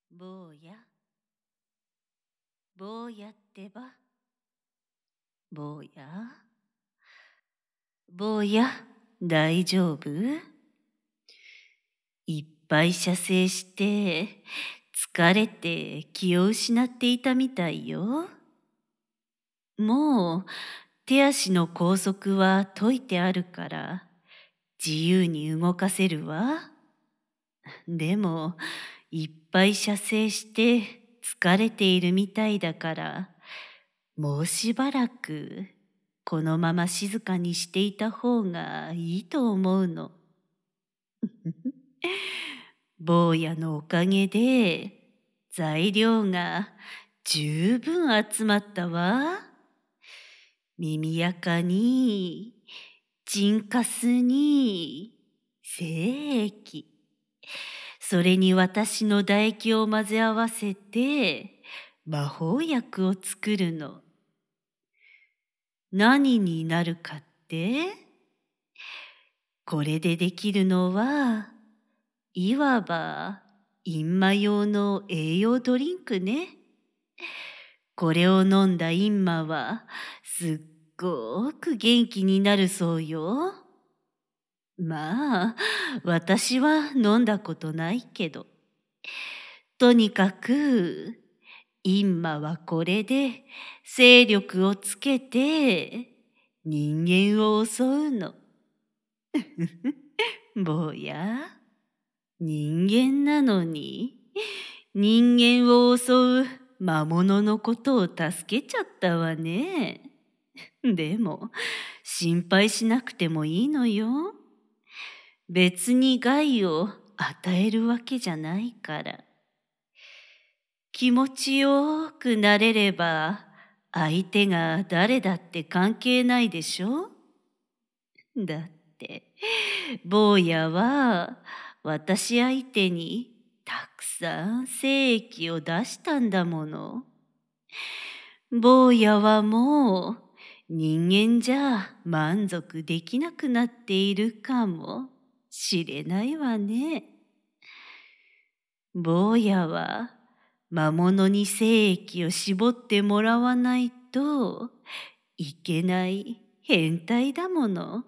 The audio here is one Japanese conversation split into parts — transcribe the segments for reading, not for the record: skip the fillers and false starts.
坊や、坊やってば。坊や、坊や、大丈夫？いっぱい射精して疲れて気を失っていたみたいよ。もう手足の拘束は解いてあるから自由に動かせるわ。でもいっぱい射精して疲れているみたいだからもうしばらくこのまま静かにしていた方がいいと思うの。坊やのおかげで材料が十分集まったわ。耳垢に、チンカスに、精液。それに私の唾液を混ぜ合わせて魔法薬を作るの。何になるかって？これでできるのはいわば陰魔用の栄養ドリンクね。これを飲んだ陰魔はすっごく元気になるそうよ。まあ、私は飲んだことないけど。とにかく、陰魔はこれで勢力をつけて人間を襲うの。坊や、人間なのに人間を襲う魔物のことを助けちゃったわね。でも心配しなくてもいいのよ。別に害を与えるわけじゃないから。気持ちよくなれれば相手が誰だって関係ないでしょ。だって坊やは私相手にたくさん精液を出したんだもの。坊やはもう人間じゃ満足できなくなっているかもしれないわね。坊やは魔物に精液を絞ってもらわないといけない変態だもの。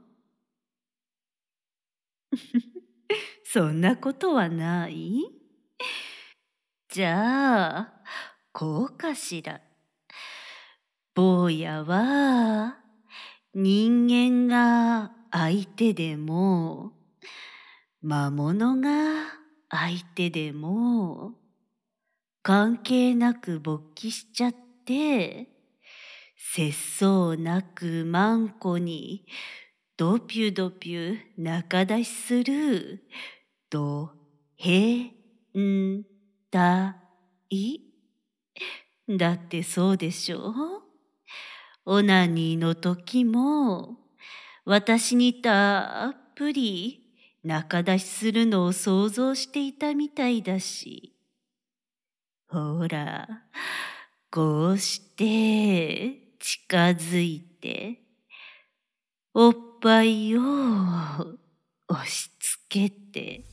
そんなことはない？じゃあ、こうかしら。坊やは人間が相手でも魔物が相手でも関係なく勃起しちゃって節操なくマンコにドピュドピュ仲出しするドヘンタイだってそうでしょう。オナニーの時も私にたっぷり仲出しするのを想像していたみたいだし。ほら、こうして近づいておっぱいを押し付けて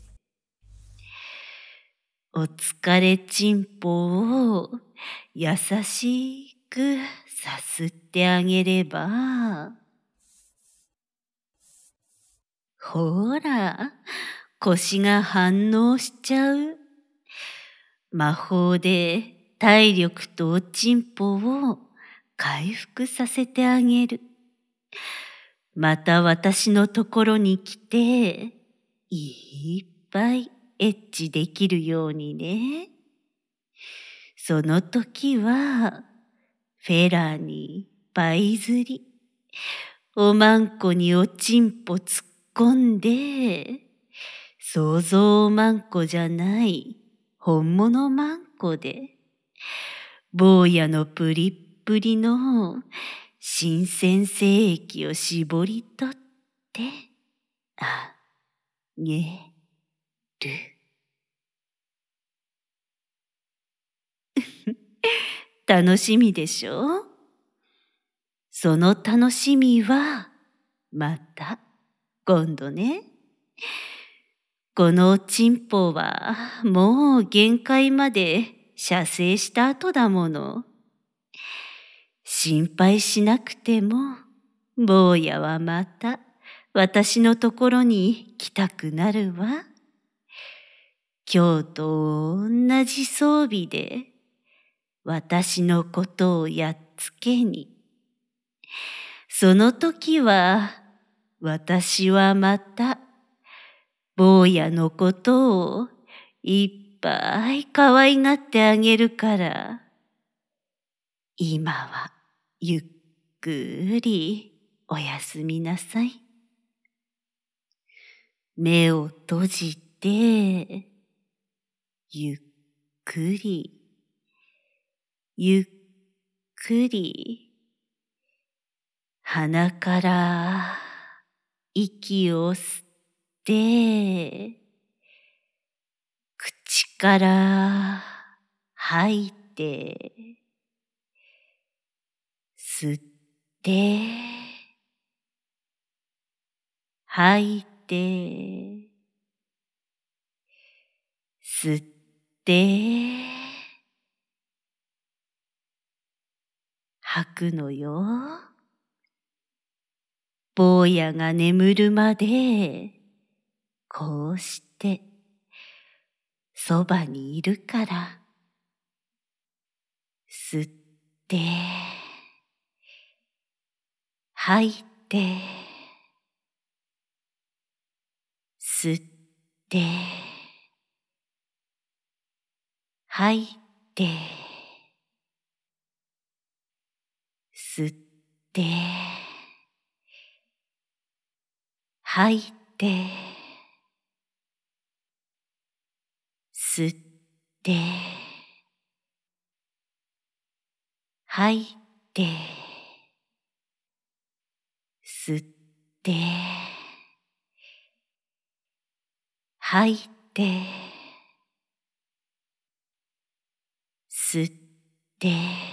お疲れちんぽを優しくさすってあげれば、ほら、腰が反応しちゃう。魔法で体力とおちんぽを回復させてあげる。また私のところに来て、いっぱいエッチできるようにね。その時は、フェラーにパイ釣り、おまんこにおちんぽ突っ込んで、想像まんこじゃない本物まんこで、坊やのプリップリの新鮮精液を絞り取ってあげる。楽しみでしょ？その楽しみはまた今度ね。 このチンポはもう限界まで射精した後だもの。心配しなくても、坊やはまた私のところに来たくなるわ。今日と同じ装備で私のことをやっつけに。その時は私はまた坊やのことをいっぱい可愛がってあげるから、今はゆっくりおやすみなさい。目を閉じて、ゆっくり、ゆっくり、鼻から息を吸って、口から吐いて、吸って、吐いて、吸って、吐くのよ。坊やが眠るまで、こうして、そばにいるから。吸って、吐いて、吸って、吐いて、吸って、吐いて、吸って、吐いて、吸って、吐いて、吸って、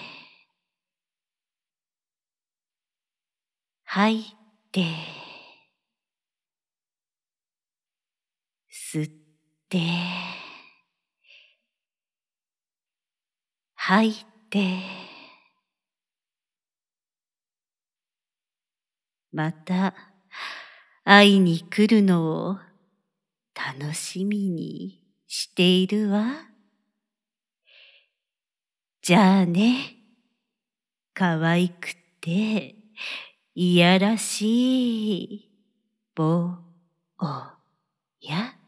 吐いて、吸って、吐いて、また会いに来るのを楽しみにしているわ。じゃあね、可愛くていやらしい坊や。